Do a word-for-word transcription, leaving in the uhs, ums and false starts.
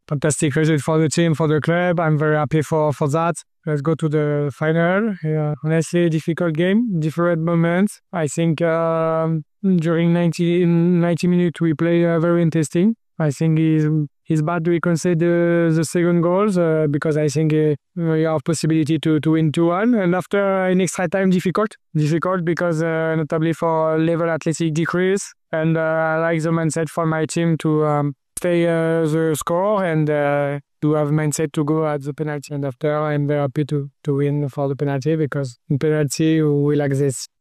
fantastic result for the team, for the club. I'm very happy for, for that. Let's go to the final. Yeah, honestly, difficult game, different moments. I think um, during ninety, ninety minutes we play uh, very interesting. I think it's, it's bad we concede the, the second goals uh, because I think uh, we have possibility to, to win two one. And after an extra time, difficult. Difficult because uh, notably for level athletic decrease. And uh, I like the mindset for my team to um, stay uh, the score and uh, to have mindset to go at the penalty. And after, I'm very happy to, to win for the penalty because in penalty we like this.